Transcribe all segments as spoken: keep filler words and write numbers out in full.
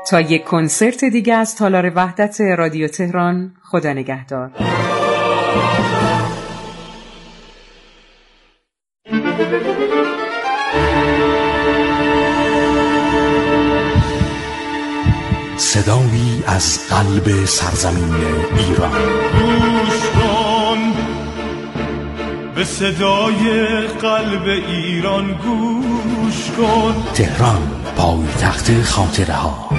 تا یک کنسرت دیگه از تالار وحدت رادیو تهران، خدا نگهدار. صدایی از قلب سرزمین ایران. گوش کن به صدای قلب ایران، گوش کن. تهران، پایتخت خاطره ها.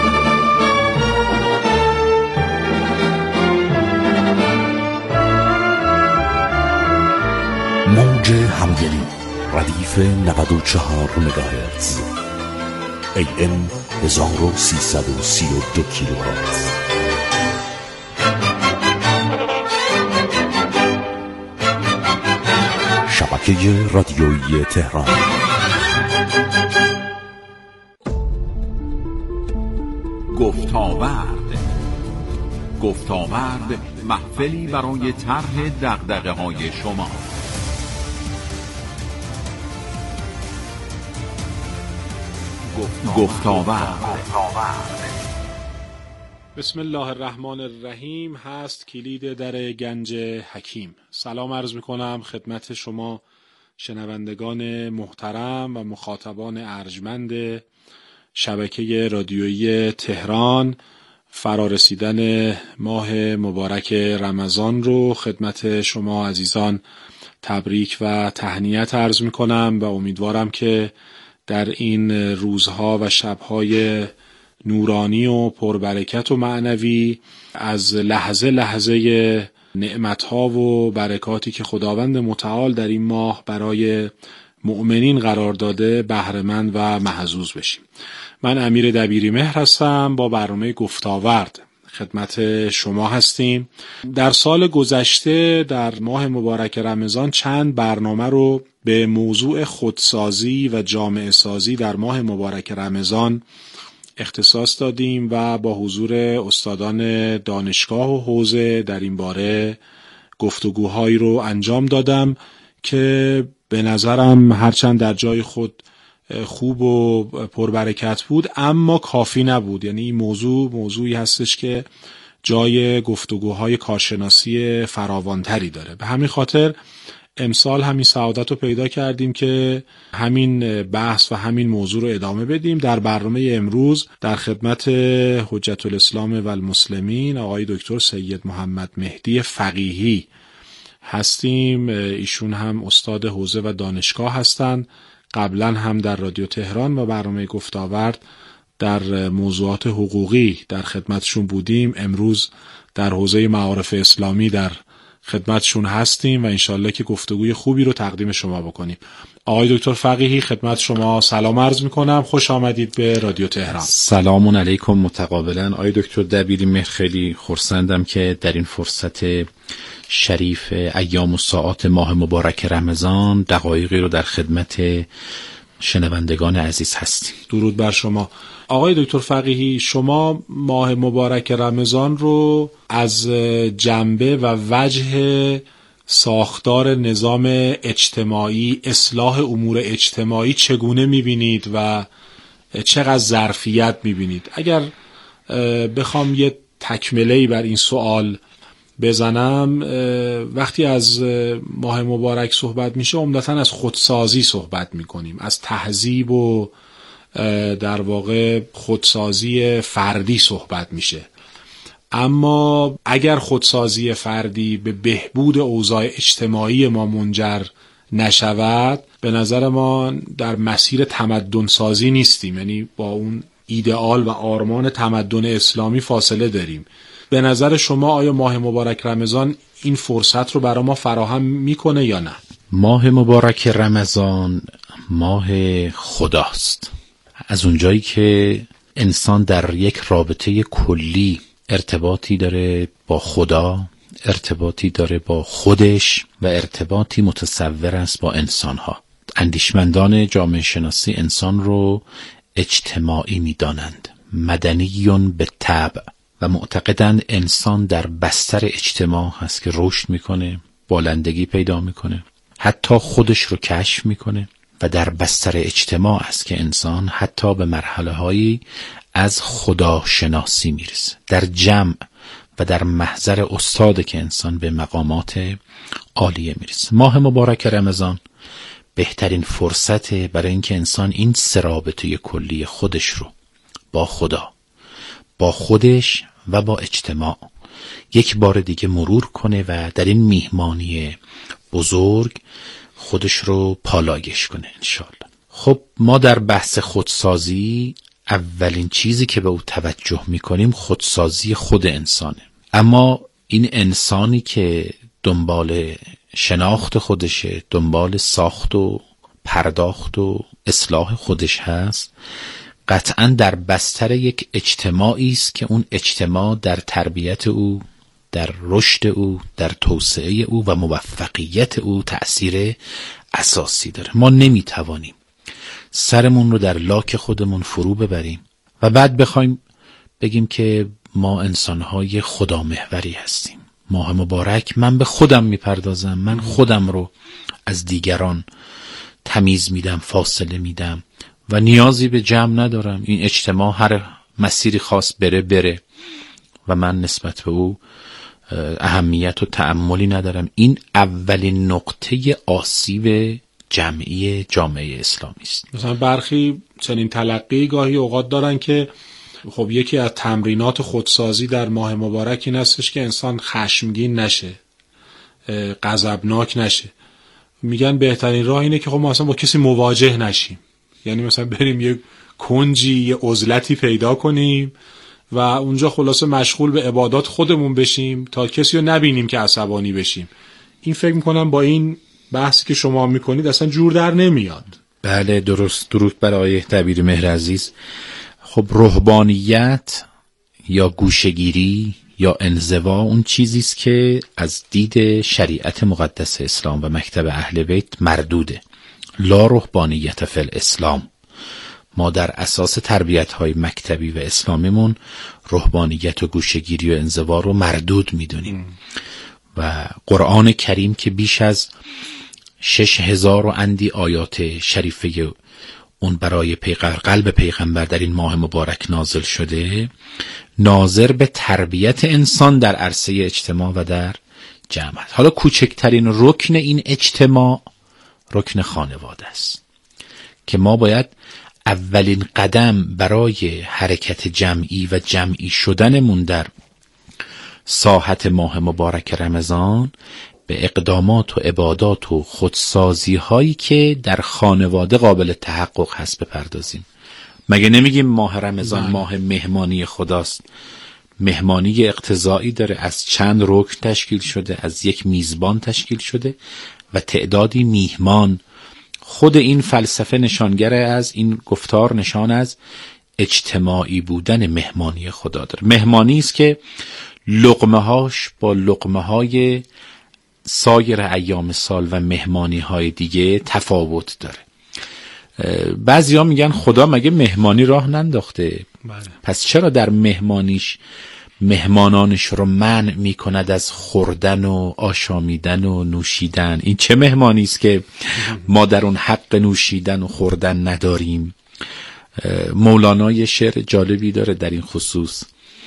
موج همدلی، ردیف نود و چهار مگاهرتز، ای ام هزار و سیصد و سی و دو کیلوهرتز. شبکه رادیویی تهران. گفتاورد. گفتاورد محفلی برای طرح دغدغه‌های شما. گفتاورد. بسم الله الرحمن الرحیم. هست کلید در گنج حکیم. سلام عرض میکنم خدمت شما شنوندگان محترم و مخاطبان ارجمند شبکه رادیویی تهران. فرارسیدن ماه مبارک رمضان رو خدمت شما عزیزان تبریک و تهنیت عرض میکنم و امیدوارم که در این روزها و شبهای نورانی و پربرکت و معنوی از لحظه لحظه نعمتها و برکاتی که خداوند متعال در این ماه برای مؤمنین قرار داده بهره‌مند و محظوظ بشیم. من امیر دبیری مهر هستم، با برنامه گفتاورد خدمت شما هستیم. در سال گذشته در ماه مبارک رمضان چند برنامه رو به موضوع خودسازی و جامعه سازی در ماه مبارک رمضان اختصاص دادیم و با حضور استادان دانشگاه و حوزه در این باره گفتگوهایی رو انجام دادم که به نظرم هرچند در جای خود خوب و پربرکت بود اما کافی نبود. یعنی این موضوع موضوعی هستش که جای گفتگوهای کارشناسی فراوانتری داره. به همین خاطر امسال همین سعادت رو پیدا کردیم که همین بحث و همین موضوع رو ادامه بدیم. در برنامه امروز در خدمت حجت الاسلام و المسلمین آقای دکتر سید محمد مهدی فقیهی هستیم. ایشون هم استاد حوزه و دانشگاه هستند. قبلا هم در رادیو تهران و برنامه گفتاورد در موضوعات حقوقی در خدمتشون بودیم. امروز در حوزه معارف اسلامی در خدمتشون هستیم و انشالله که گفتگوی خوبی رو تقدیم شما بکنیم. آقای دکتر فقیهی خدمت شما سلام عرض میکنم. خوش آمدید به رادیو تهران. سلام علیکم متقابلا. آقای دکتر دبیری مهر، خیلی خرسندم که در این فرصت شریف ایام و ساعات ماه مبارک رمضان دقایقی رو در خدمت شنوندگان عزیز هستیم. درود بر شما. آقای دکتر فقیهی، شما ماه مبارک رمضان رو از جنبه و وجه ساختار نظام اجتماعی، اصلاح امور اجتماعی چگونه میبینید و چقدر ظرفیت میبینید؟ اگر بخوام یه تکمله‌ای بر این سوال بزنم، وقتی از ماه مبارک صحبت میشه عمدتاً از خودسازی صحبت میکنیم، از تهذیب و در واقع خودسازی فردی صحبت میشه. اما اگر خودسازی فردی به بهبود اوضاع اجتماعی ما منجر نشود، به نظر ما در مسیر تمدن سازی نیستیم. یعنی با اون ایدئال و آرمان تمدن اسلامی فاصله داریم. به نظر شما آیا ماه مبارک رمضان این فرصت رو برای ما فراهم میکنه یا نه؟ ماه مبارک رمضان ماه خداست. از اونجایی که انسان در یک رابطه کلی ارتباطی داره با خدا، ارتباطی داره با خودش و ارتباطی متصور است با انسانها. اندیشمندان جامعه شناسی انسان رو اجتماعی می‌دانند، مدنیون به طبع، و معتقدند انسان در بستر اجتماع هست که رشد میکنه، بالندگی پیدا میکنه، حتی خودش رو کشف میکنه و در بستر اجتماع است که انسان حتی به مرحله هایی از خداشناسی میرسه. در جمع و در محضر استاده که انسان به مقامات عالیه میرسه. ماه مبارک رمضان بهترین فرصته برای اینکه انسان این سه رابطه کلی خودش رو با خدا، با خودش و با اجتماع یک بار دیگه مرور کنه و در این میهمانی بزرگ خودش رو پالایش کنه انشالله. خب ما در بحث خودسازی اولین چیزی که به او توجه میکنیم خودسازی خود انسانه. اما این انسانی که دنبال شناخت خودشه، دنبال ساخت و پرداخت و اصلاح خودش هست، قطعاً در بستر یک اجتماعی است که اون اجتماع در تربیت او، در رشد او، در توسعه او و موفقیت او تأثیر اساسی داره. ما نمیتوانیم سرمون رو در لاک خودمون فرو ببریم و بعد بخوایم بگیم که ما انسانهای خدا محوری هستیم. ماه مبارک من به خودم میپردازم، من خودم رو از دیگران تمیز میدم، فاصله میدم و نیازی به جمع ندارم. این اجتماع هر مسیری خاص بره بره و من نسبت به او اهمیت و تأملی ندارم. این اولین نقطه آسیب جمعی جامعه اسلامی است. مثلا برخی چنین تلقی گاهی اوقات دارن که خب یکی از تمرینات خودسازی در ماه مبارک این هستش که انسان خشمگین نشه، غضبناک نشه. میگن بهترین راه اینه که خب ما اصلا با کسی مواجه نشیم، یعنی مثلا بریم یه کنجی، یه عزلتی پیدا کنیم و اونجا خلاصه مشغول به عبادات خودمون بشیم تا کسی رو نبینیم که عصبانی بشیم. این فکر میکنم با این بحثی که شما میکنید اصلا جور در نمیاد. بله درست. درود بر آقای دبیر مهر عزیز. خب رهبانیت یا گوشه‌گیری یا انزوا اون چیزیست که از دید شریعت مقدس اسلام و مکتب اهل بیت مردوده. لا رهبانیت فی الاسلام. ما در اساس تربیت‌های مکتبی و اسلامیمون رهبانیت و گوشه‌گیری و انزوا رو مردود میدونیم و قرآن کریم که بیش از شش هزار و اندی آیات شریفه اون برای پیغمبر، قلب پیغمبر در این ماه مبارک نازل شده، ناظر به تربیت انسان در عرصه اجتماع و در جمع. حالا کوچکترین رکن این اجتماع رکن خانواده است که ما باید اولین قدم برای حرکت جمعی و جمعی شدنمون در ساحت ماه مبارک رمضان به اقدامات و عبادات و خودسازی هایی که در خانواده قابل تحقق هست بپردازیم. مگه نمیگیم ماه رمضان ماه مهمانی خداست؟ مهمانی اقتضایی داره، از چند رکن تشکیل شده، از یک میزبان تشکیل شده و تعدادی میهمان. خود این فلسفه نشانگر از این گفتار نشان از اجتماعی بودن مهمانی خدا داره. مهمانی است که لقمه هاش با لقمه های سایر ایام سال و مهمانی های دیگه تفاوت داره. بعضی ها میگن خدا مگه مهمانی راه ننداخته؟ بله. پس چرا در مهمانیش مهمانانش رو منع میکند از خوردن و آشامیدن و نوشیدن؟ این چه مهمانی است که ما در اون حق نوشیدن و خوردن نداریم؟ مولانا یه شعر جالبی داره در این خصوص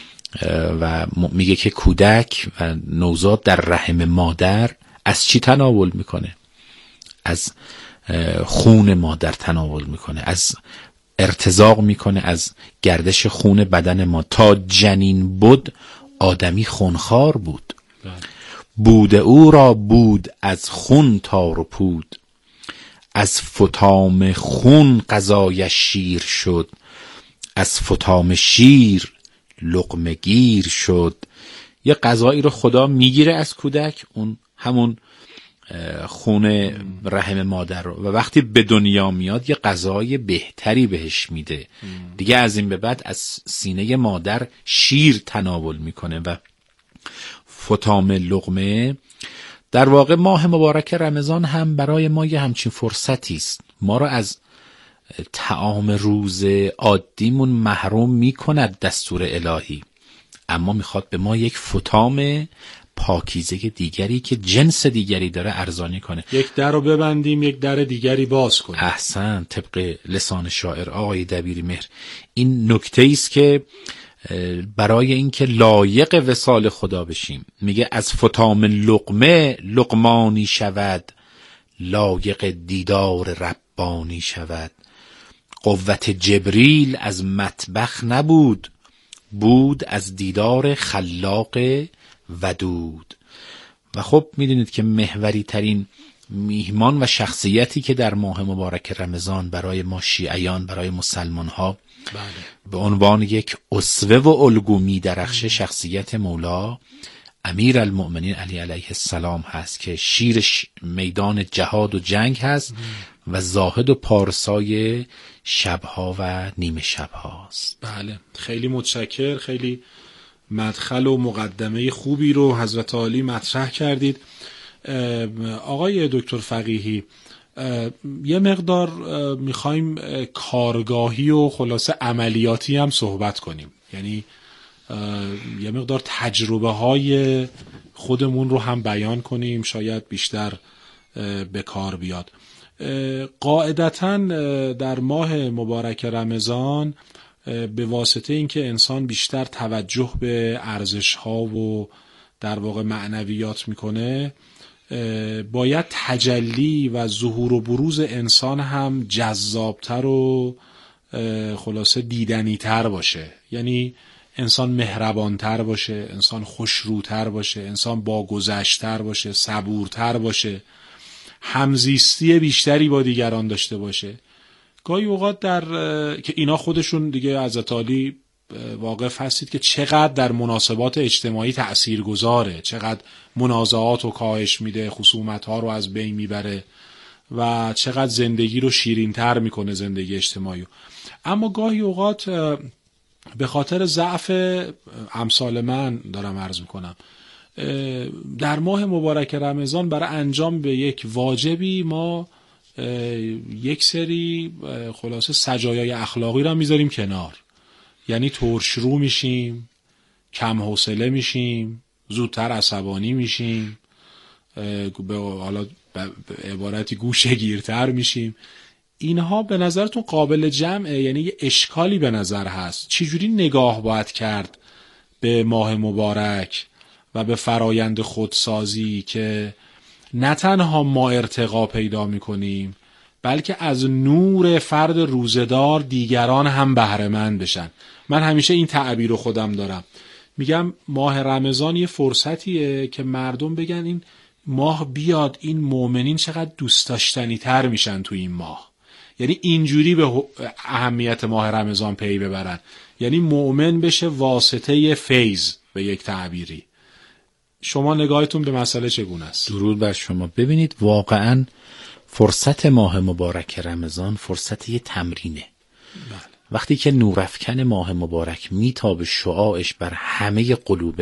و میگه که کودک و نوزاد در رحم مادر از چی تناول میکنه؟ از خون مادر تناول میکنه، از ارتزاق میکنه از گردش خون بدن ما. تا جنین بود آدمی خونخوار بود، بود او را بود از خون تار و پود، از فتام خون غذایش شیر شد، از فتام شیر لقمه گیر شد. یه غذایی رو خدا میگیره از کودک، اون همون خون رحم مادر رو، و وقتی به دنیا میاد یه غذای بهتری بهش میده دیگه. از این به بعد از سینه مادر شیر تناول میکنه و فتام لقمه. در واقع ماه مبارک رمضان هم برای ما یه همچین فرصتی است. ما رو از طعام روز عادیمون محروم میکند دستور الهی، اما میخواد به ما یک فتام پاکیزه دیگری که جنس دیگری داره ارزانی کنه. یک در رو ببندیم یک در دیگری باز کنیم. احسن، طبق لسان شاعر آقای دبیری مهر. این نکته است که برای اینکه لایق وصال خدا بشیم، میگه از فتام لقمه لقمانی شود، لایق دیدار ربانی شود. قوت جبریل از مطبخ نبود، بود از دیدار خلاق ودود. و خب میدونید که محوری ترین میهمان و شخصیتی که در ماه مبارک رمضان برای ما شیعیان، برای مسلمان ها بله. به عنوان یک اسوه و الگو می درخشه شخصیت مولا امیر المؤمنین علی علیه السلام هست که شیر میدان جهاد و جنگ هست ام. و زاهد و پارسای شبها و نیمه شبهاست. بله، خیلی متشکر. خیلی مدخل و مقدمه خوبی رو حضرت عالی مطرح کردید. آقای دکتر فقیهی، یه مقدار میخوایم کارگاهی و خلاصه عملیاتی هم صحبت کنیم، یعنی یه مقدار تجربه های خودمون رو هم بیان کنیم، شاید بیشتر به کار بیاد. قاعدتاً در ماه مبارک رمضان به واسطه اینکه انسان بیشتر توجه به ارزش ها و در واقع معنویات میکنه، باید تجلی و ظهور و بروز انسان هم جذابتر و خلاصه دیدنیتر باشه. یعنی انسان مهربانتر باشه، انسان خوشروتر باشه، انسان باگذشتر باشه، صبورتر باشه، همزیستی بیشتری با دیگران داشته باشه. گاهی اوقات در که اینا خودشون دیگه حضرت عالی واقف هستید که چقدر در مناسبات اجتماعی تأثیر گذاره، چقدر منازعات رو کاهش میده، خصومت ها رو از بین میبره و چقدر زندگی رو شیرین‌تر میکنه، زندگی اجتماعی. اما گاهی اوقات به خاطر ضعف امثال من دارم عرض میکنم، در ماه مبارک رمضان برای انجام به یک واجبی ما یک سری خلاصه سجایای اخلاقی رو میذاریم کنار. یعنی ترشرو میشیم، کم حوصله میشیم، زودتر عصبانی میشیم، به حالا به عبارتی گوشه گیرتر میشیم. اینها به نظرتون قابل جمعه؟ یعنی یه اشکالی به نظر هست. چجوری نگاه باید کرد به ماه مبارک و به فرایند خودسازی که نه تنها ما ارتقا پیدا میکنیم بلکه از نور فرد روزدار دیگران هم بهره مند بشن؟ من همیشه این تعبیر رو خودم دارم، میگم ماه رمضان یه فرصتیه که مردم بگن این ماه بیاد، این مؤمنین چقدر دوست داشتنی تر میشن تو این ماه. یعنی اینجوری به اهمیت ماه رمضان پی ببرن، یعنی مؤمن بشه واسطه فیض به یک تعبیری. شما نگاهتون به مسئله چگونه است؟ درود بر شما. ببینید واقعاً فرصت ماه مبارک رمضان فرصت یه تمرینه. بله. وقتی که نورافکن ماه مبارک میتابه شعاعش بر همه قلوب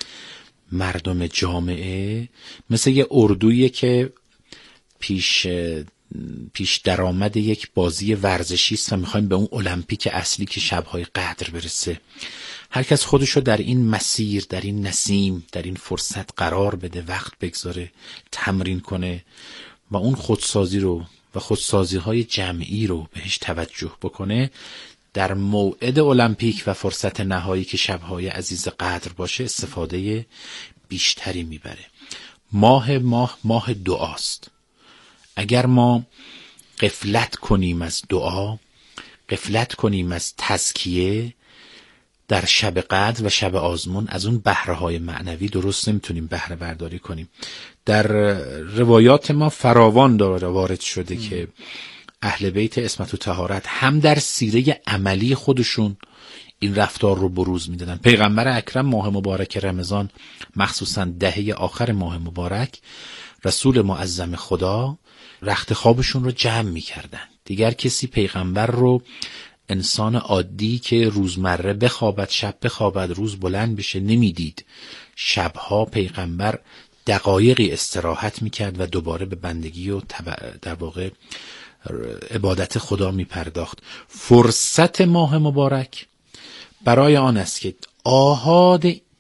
مردم جامعه، مثل یه اردویی که پیش پیش درآمد یک بازی ورزشی است و میخوایم به اون المپیک اصلی که شبهای قدر برسه. هر کس خودشو در این مسیر، در این نسیم، در این فرصت قرار بده، وقت بگذاره، تمرین کنه و اون خودسازی رو و خودسازی های جمعی رو بهش توجه بکنه، در موعد المپیک و فرصت نهایی که شبهای عزیز قدر باشه استفاده بیشتری میبره. ماه ماه ماه دعاست. اگر ما غفلت کنیم از دعا، غفلت کنیم از تزکیه در شب قدر و شب آزمون، از اون بهره‌های معنوی درست نمیتونیم بهره برداری کنیم. در روایات ما فراوان داره وارد شده ام. که اهل بیت عصمت و طهارت هم در سیره عملی خودشون این رفتار رو بروز میدادن. پیغمبر اکرم ماه مبارک رمضان، مخصوصا دهه آخر ماه مبارک، رسول معظم خدا رخت خوابشون رو جمع میکردن. دیگر کسی پیغمبر رو، انسان عادی که روزمره بخوابد شب بخوابد روز بلند بشه، نمیدید. شبها پیغمبر دقایقی استراحت میکرد و دوباره به بندگی و در واقع عبادت خدا میپرداخت. فرصت ماه مبارک برای آن است که آحاد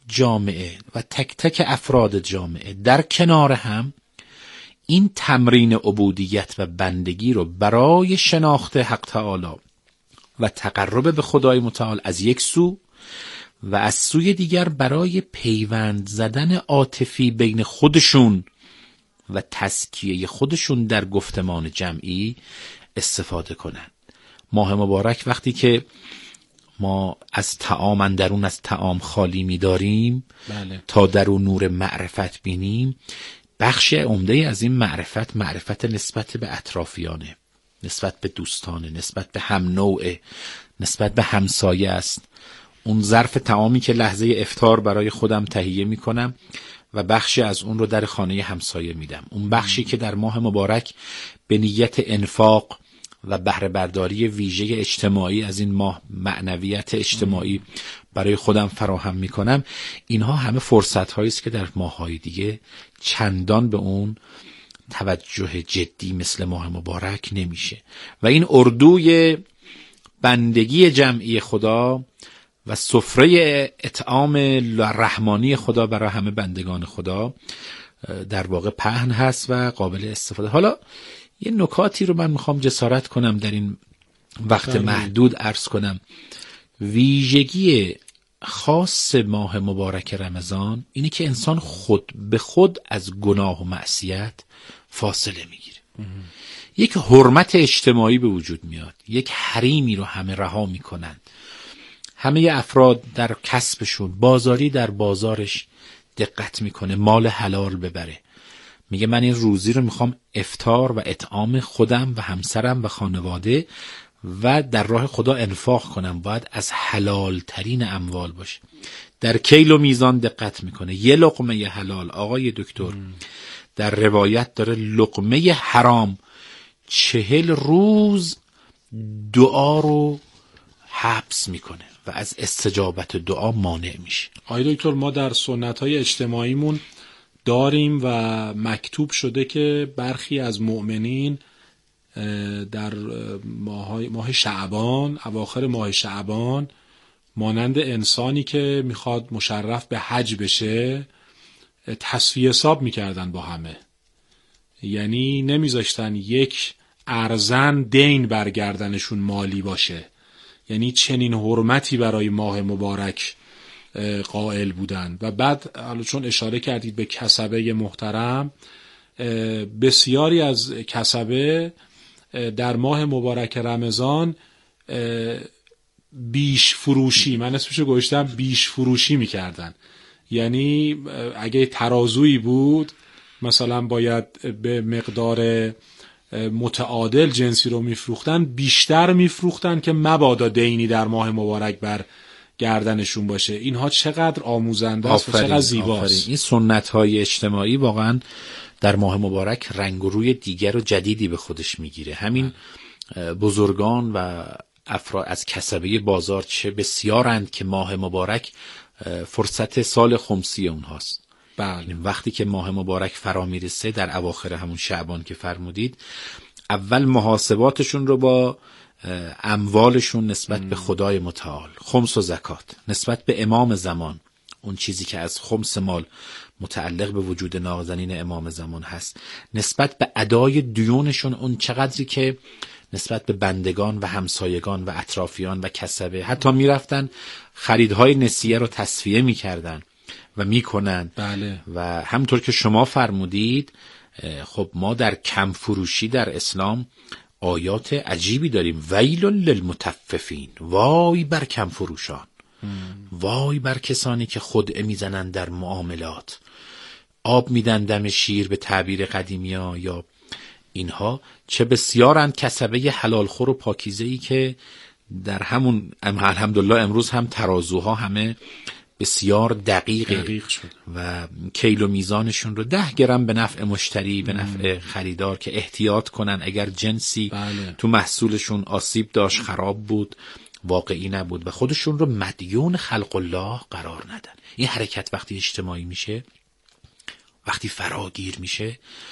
جامعه و تک تک افراد جامعه در کنار هم این تمرین عبودیت و بندگی رو برای شناخت حق تعالی و تقرب به خدای متعال از یک سو و از سوی دیگر برای پیوند زدن عاطفی بین خودشون و تزکیه خودشون در گفتمان جمعی استفاده کنن. ماه مبارک وقتی که ما از طعام اندرون از طعام خالی می داریم بله. تا در اون نور معرفت بینیم، بخش عمده از این معرفت معرفت نسبت به اطرافیانه، نسبت به دوستانه، نسبت به هم نوعه، نسبت به همسایه است. اون ظرف طعامی که لحظه افطار برای خودم تهیه می کنم و بخشی از اون رو در خانه همسایه میدم. اون بخشی که در ماه مبارک به نیت انفاق و بهره برداری ویژه اجتماعی از این ماه معنویت اجتماعی برای خودم فراهم میکنم، اینها همه فرصت هایی است که در ماه‌های دیگه چندان به اون توجه جدی مثل ماه مبارک نمیشه و این اردوی بندگی جمعی خدا و سفره اطعام رحمانی خدا برای همه بندگان خدا در واقع پهن هست و قابل استفاده. حالا یه نکاتی رو من میخوام جسارت کنم در این وقت محدود عرض کنم. ویژگی خاص ماه مبارک رمضان اینه که انسان خود به خود از گناه و معصیت فاصله میگیره. یک حرمت اجتماعی به وجود میاد، یک حریمی رو همه رها میکنن، همه افراد در کسبشون، بازاری در بازارش دقت میکنه، مال حلال ببره، میگه من این روزی رو میخوام افطار و اطعام خودم و همسرم و خانواده و در راه خدا انفاق کنم، باید از حلال ترین اموال باشه. در کیل و میزان دقت میکنه، یه لقمه ی حلال آقای دکتر در روایت داره لقمه حرام چهل روز دعا رو حبس میکنه و از استجابت دعا مانع میشه. آقای دکتر ما در سنت‌های اجتماعیمون داریم و مکتوب شده که برخی از مؤمنین در ماه ماه شعبان، اواخر ماه شعبان، مانند انسانی که میخواد مشرف به حج بشه تصفیه حساب میکردن با همه، یعنی نمیذاشتن یک ارزن دین برگردنشون مالی باشه. یعنی چنین حرمتی برای ماه مبارک قائل بودن. و بعد حالا چون اشاره کردید به کسبه محترم، بسیاری از کسبه در ماه مبارک رمضان بیش فروشی، من اسمشو گذاشتم بیش فروشی میکردن. یعنی اگه ترازویی بود مثلا باید به مقدار متعادل جنسی رو میفروختن، بیشتر میفروختن که مبادا دینی در ماه مبارک بر گردنشون باشه. اینها چقدر آموزنده است و چقدر زیباست. این سنت های اجتماعی واقعا در ماه مبارک رنگ و روی دیگر و جدیدی به خودش میگیره. همین بزرگان و افراد از کسبه بازار چه بسیارند که ماه مبارک فرصت سال خمسی اونهاست. بله. وقتی که ماه مبارک فرا میرسه در اواخر همون شعبان که فرمودید، اول محاسباتشون رو با اموالشون نسبت ام. به خدای متعال، خمس و زکات، نسبت به امام زمان، اون چیزی که از خمس مال متعلق به وجود نازنین امام زمان هست، نسبت به ادای دیونشون، اون چقدری که نسبت به بندگان و همسایگان و اطرافیان و کسبه، حتی میرفتن خریدهای نسیه رو تصفیه میکردن و میکنن. بله. و همونطور که شما فرمودید، خب ما در کم فروشی در اسلام آیات عجیبی داریم. ویل للمطففین، وای بر کم فروشان، وای بر کسانی که خدعه میزنن در معاملات، آب میدن دم شیر به تعبیر قدیمی ها، یا اینها چه بسیارند کسبه حلال خور و پاکیزه‌ای که در همون الحمدلله امروز هم ترازوها همه بسیار دقیقه دقیق شد و کیل و میزانشون رو ده گرم به نفع مشتری، به نفع خریدار که احتیاط کنن اگر جنسی بله. تو محصولشون آسیب داشت، خراب بود، واقعی نبود و خودشون رو مدیون خلق الله قرار ندن. این حرکت وقتی اجتماعی میشه، وقتی فراگیر میشه،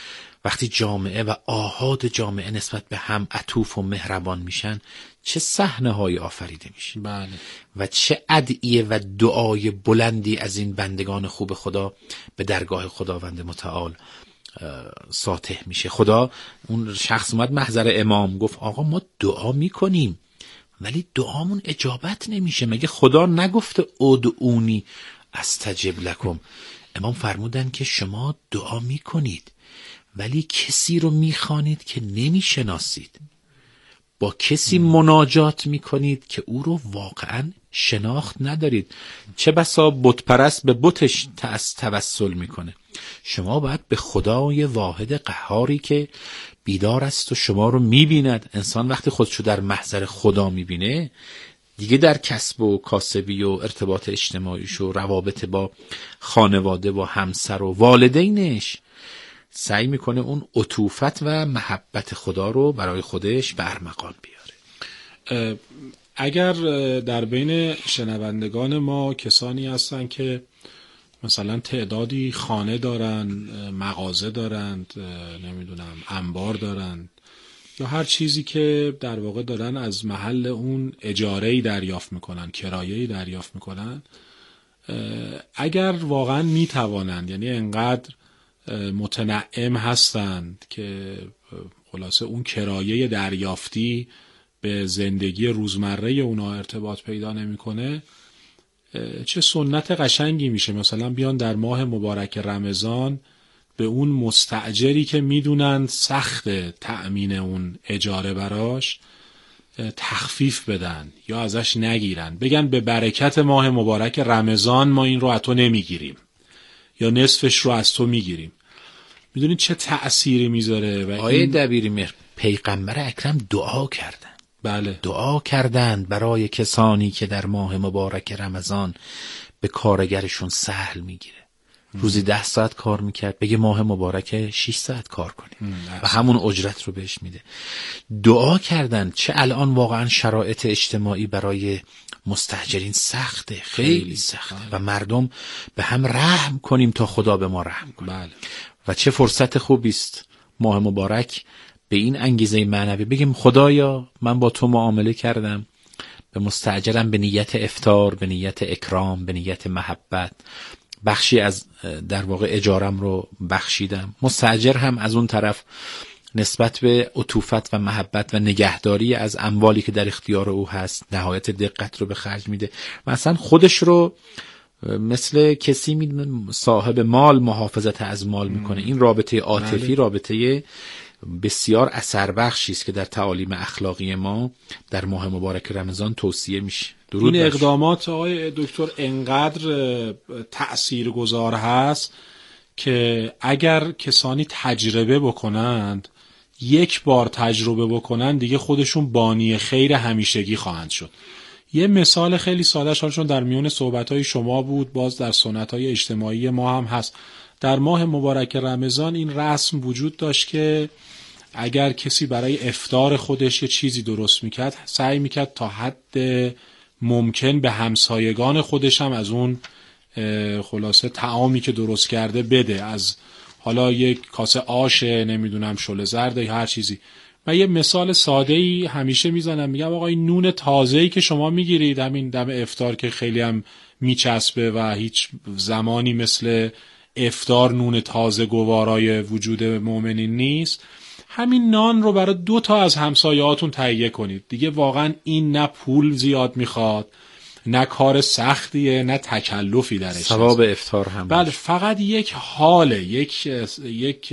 وقتی جامعه و آحاد جامعه نسبت به هم عطوف و مهربان میشن، چه صحنه های آفریده میشه. بله. و چه ادعیه و دعای بلندی از این بندگان خوب خدا به درگاه خداوند متعال ساطع میشه. خدا، اون شخص اومد محضر امام گفت آقا ما دعا میکنیم ولی دعامون اجابت نمیشه، مگه خدا نگفته ادعونی استجب لکم؟ امام فرمودن که شما دعا میکنید ولی کسی رو میخوانید که نمیشناسید، با کسی مناجات میکنید که او رو واقعا شناخت ندارید. چه بسا بت پرست به بتش توسل میکنه. شما باید به خدای واحد قهاری که بیدار است و شما رو میبیند. انسان وقتی خودشو در محضر خدا میبینه دیگه در کسب و کاسبی و ارتباط اجتماعیش و روابط با خانواده و همسر و والدینش سعی میکنه اون عطوفت و محبت خدا رو برای خودش به ارمغان بیاره. اگر در بین شنوندگان ما کسانی هستن که مثلا تعدادی خانه دارن، مغازه دارند، نمیدونم انبار دارند یا هر چیزی که در واقع دارن از محل اون اجاره‌ای دریافت میکنن، کرایه‌ای دریافت میکنن، اگر واقعا میتوانند، یعنی انقدر متنعم هستند که خلاصه اون کرایه دریافتی به زندگی روزمره اونا ارتباط پیدا نمیکنه، چه سنت قشنگی میشه مثلا بیان در ماه مبارک رمضان به اون مستاجری که میدونند سخت تأمین اون اجاره براش تخفیف بدن یا ازش نگیرن، بگن به برکت ماه مبارک رمضان ما این رو از تو نمیگیریم یا نصفش رو از تو میگیریم. میدونید چه تأثیری میذاره؟ و آیه دبیری مهر پیغمبر اکرم دعا کردن. بله. دعا کردند برای کسانی که در ماه مبارک رمضان به کارگرشون سهل میگیره. روزی ده ساعت کار میکرد، بگه ماه مبارک شش ساعت کار کنیم و همون اجرت رو بهش میده. دعا کردن. چه الان واقعا شرایط اجتماعی برای مستاجرین سخته، خیلی, خیلی سخته بله. و مردم به هم رحم کنیم تا خدا به ما رحم کنه. بله. و چه فرصت خوبی است ماه مبارک به این انگیزه معنوی بگیم خدایا من با تو معامله کردم، به مستاجرم به نیت افطار، به نیت اکرام، به نیت محبت بخشی از در واقع اجارم رو بخشیدم. مستاجر هم از اون طرف نسبت به عطوفت و محبت و نگهداری از اموالی که در اختیار او هست نهایت دقت رو به خرج میده. مثلا خودش رو مثل کسی میدونه صاحب مال محافظت از مال میکنه. این رابطه عاطفی رابطه بسیار اثر بخشی است که در تعالیم اخلاقی ما در ماه مبارک رمضان توصیه میشه. این اقدامات آقای دکتر انقدر تأثیرگذار هست که اگر کسانی تجربه بکنند، یک بار تجربه بکنند، دیگه خودشون بانی خیر همیشگی خواهند شد. یه مثال خیلی ساده شالشون در میون صحبت‌های شما بود، باز در سنت‌های اجتماعی ما هم هست. در ماه مبارک رمضان این رسم وجود داشت که اگر کسی برای افطار خودش یه چیزی درست میکرد، سعی میکرد تا حد ممکن به همسایگان خودش هم از اون خلاصه طعامی که درست کرده بده، از حالا یک کاسه آش، نمیدونم شل زرد یا هر چیزی. من یه مثال ساده‌ای همیشه میزنم، میگم آقا این نون تازه‌ای که شما میگیرید همین دم افطار که خیلی هم میچسبه و هیچ زمانی مثل افطار نون تازه گوارای وجود مؤمنین نیست، همین نان رو برای دو تا از همسایه‌هاتون تهیه کنید. دیگه واقعا این نه پول زیاد میخواد، نه کار سختیه، نه تکلفی درش. ثواب افطار هم بله، فقط یک حاله، یک یک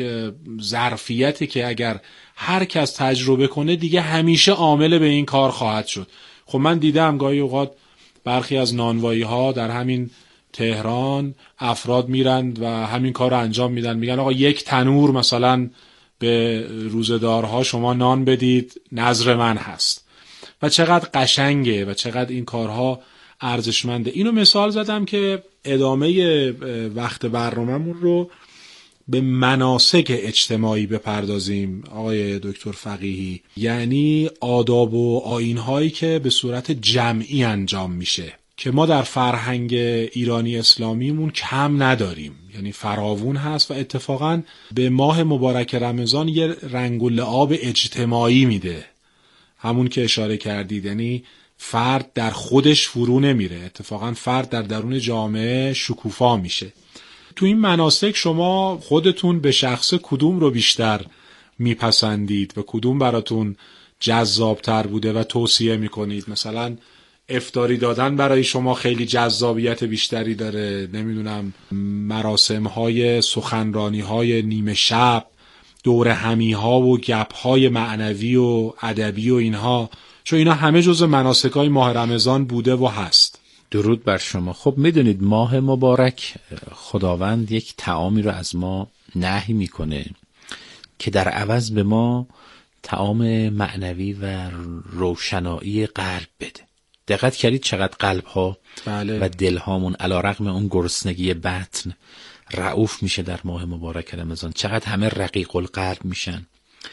ظرفیتی که اگر هر کس تجربه کنه دیگه همیشه عامل به این کار خواهد شد. خب من دیدم گاهی اوقات برخی از نانوایی ها در همین تهران افراد میرند و همین کار رو انجام میدن، میگن آقا یک تنور مثلا به روزدارها شما نان بدید، نظر من هست. و چقدر قشنگه و چقدر این کارها ارزشمنده. اینو مثال زدم که ادامه وقت برنامه‌مون رو به مناسک اجتماعی بپردازیم آقای دکتر فقیهی، یعنی آداب و آیین‌هایی که به صورت جمعی انجام میشه. که ما در فرهنگ ایرانی اسلامیمون کم نداریم، یعنی فراوون هست و اتفاقا به ماه مبارک رمضان یه رنگ و لعاب اجتماعی میده. همون که اشاره کردید، یعنی فرد در خودش فرو نمیره، اتفاقا فرد در درون جامعه شکوفا میشه. تو این مناسک شما خودتون به شخص کدوم رو بیشتر میپسندید و کدوم براتون جذابتر بوده و توصیه میکنید؟ مثلا افطاری دادن برای شما خیلی جذابیت بیشتری داره، نمیدونم مراسم‌های سخنرانی‌های نیمه شب، دور همی‌ها و گپ‌های معنوی و ادبی و اینها، چون اینا همه جزء مناسک‌های ماه رمضان بوده و هست. درود بر شما. خب میدونید ماه مبارک خداوند یک طعامی رو از ما نهی میکنه که در عوض به ما طعام معنوی و روشنایی قلب بده. دقت کردید چقدر قلب ها بله. و دل هامون علی رغم اون گرسنگی بطن رعوف میشه در ماه مبارک رمضان، چقدر همه رقیق القلب میشن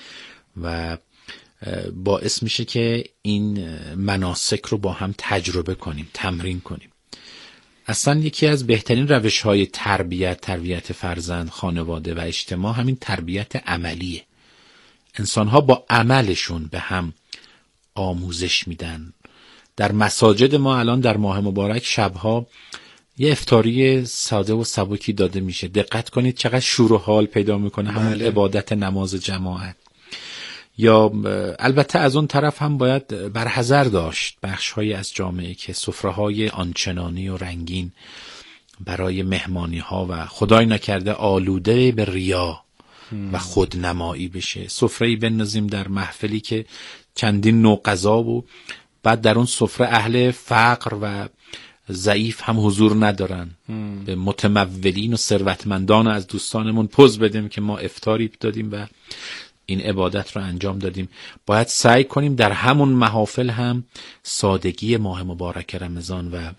و باعث میشه که این مناسک رو با هم تجربه کنیم، تمرین کنیم. اصلا یکی از بهترین روش های تربیت تربیت فرزند، خانواده و اجتماع همین تربیت عملیه. انسان ها با عملشون به هم آموزش میدن. در مساجد ما الان در ماه مبارک شبها یه افطاری ساده و سبکی داده میشه. دقت کنید چقدر شور و حال پیدا میکنه همون بله. عبادت نماز جماعت. یا البته از اون طرف هم باید برحذر داشت بخش‌هایی از جامعه که سفره‌های آنچنانی و رنگین برای مهمانی‌ها و خدای نکرده آلوده به ریا و خودنمایی بشه. سفره‌ای بندازیم در محفلی که چندین نوع غذا و بعد در اون سفره اهل فقر و ضعیف هم حضور ندارن. هم. به متمولین و ثروتمندان از دوستانمون پوز بدیم که ما افطاری دادیم و این عبادت رو انجام دادیم. باید سعی کنیم در همون محافل هم سادگی ماه مبارک رمضان و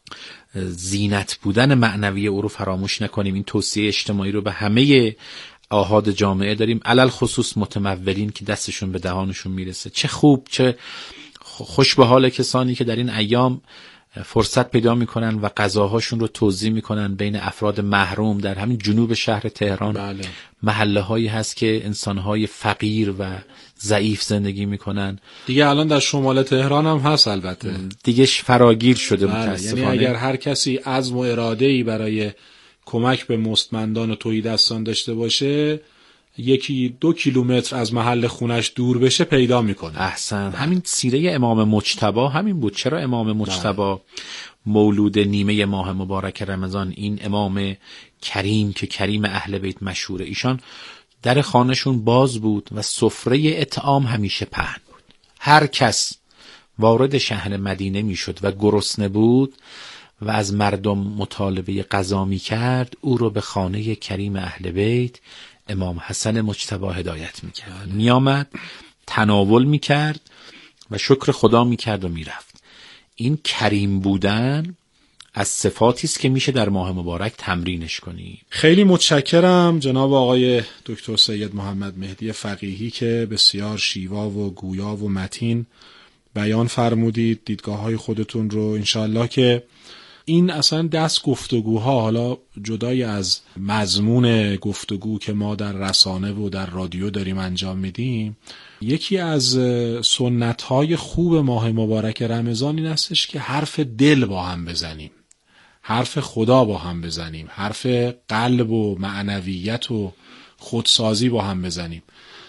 زینت بودن معنوی او رو فراموش نکنیم. این توصیه اجتماعی رو به همه آحاد جامعه داریم، علل خصوص متمولین که دستشون به دهانشون میرسه. چه خوب، چه خوش به حال کسانی که در این ایام فرصت پیدا میکنن و غذاهاشون رو توزیع میکنن بین افراد محروم. در همین جنوب شهر تهران بله. محله هایی هست که انسانهای فقیر و ضعیف زندگی میکنن. دیگه الان در شمال تهران هم هست، البته دیگه فراگیر شده بله. متاسفانه. یعنی اگر هر کسی عزم و اراده‌ای برای کمک به مستمندان و تهیدستان داشته باشه، یکی دو کیلومتر از محل خونش دور بشه پیدا میکنه. احسن. همین سیره امام مجتبی همین بود. چرا امام مجتبی مولود نیمه ماه مبارک رمضان، این امام کریم که کریم اهل بیت مشهوره، ایشان در خانهشون باز بود و سفره اطعام همیشه پهن بود. هر کس وارد شهر مدینه میشد و گرسنه بود و از مردم مطالبه غذا میکرد، او رو به خانه کریم اهل بیت امام حسن مجتبی هدایت میکرد. میامد تناول میکرد و شکر خدا میکرد و میرفت. این کریم بودن از صفاتی است که میشه در ماه مبارک تمرینش کنی. خیلی متشکرم جناب آقای دکتر سید محمد مهدی فقیهی که بسیار شیوا و گویا و متین بیان فرمودید دیدگاه‌های خودتون رو. انشالله که این اصلا دست گفتگوها، حالا جدای از مضمون گفتگو که ما در رسانه و در رادیو داریم انجام میدیم، یکی از سنت‌های خوب ماه مبارک رمضان این استش که حرف دل با هم بزنیم، حرف خدا با هم بزنیم، حرف قلب و معنویت و خودسازی با هم بزنیم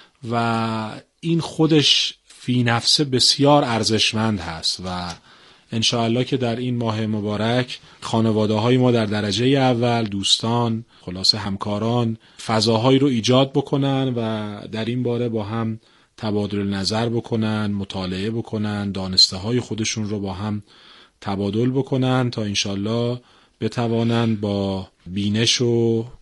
و این خودش فی نفسه بسیار ارزشمند هست و انشاءالله که در این ماه مبارک خانواده های ما در درجه اول، دوستان، خلاصه همکاران، فضاهایی رو ایجاد بکنن و در این باره با هم تبادل نظر بکنن، مطالعه بکنن، دانسته های خودشون رو با هم تبادل بکنن تا انشاءالله بتوانن با بینش و